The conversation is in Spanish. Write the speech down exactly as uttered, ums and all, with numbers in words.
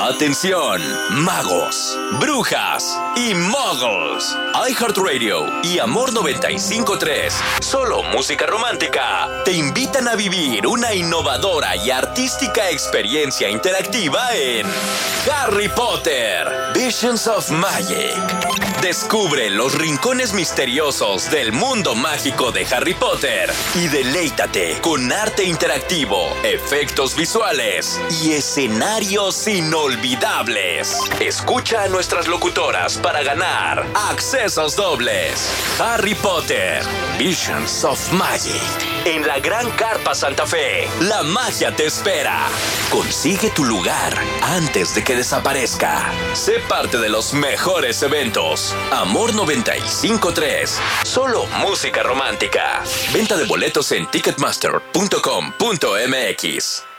Atención, magos, brujas y muggles. iHeartRadio y Amor noventa y cinco punto tres, solo música romántica, te invitan a vivir una innovadora y artística experiencia interactiva en Harry Potter, Visions of Magic. Descubre los rincones misteriosos del mundo mágico de Harry Potter y deleítate con arte interactivo, efectos visuales y escenarios inolvidables. Escucha a nuestras locutoras para ganar accesos dobles. Harry Potter, Visions of Magic. En la Gran Carpa Santa Fe, la magia te espera. Consigue tu lugar antes de que desaparezca. Sé parte de los mejores eventos. Amor noventa y cinco punto tres. Solo música romántica. Venta de boletos en ticketmaster punto com punto m x.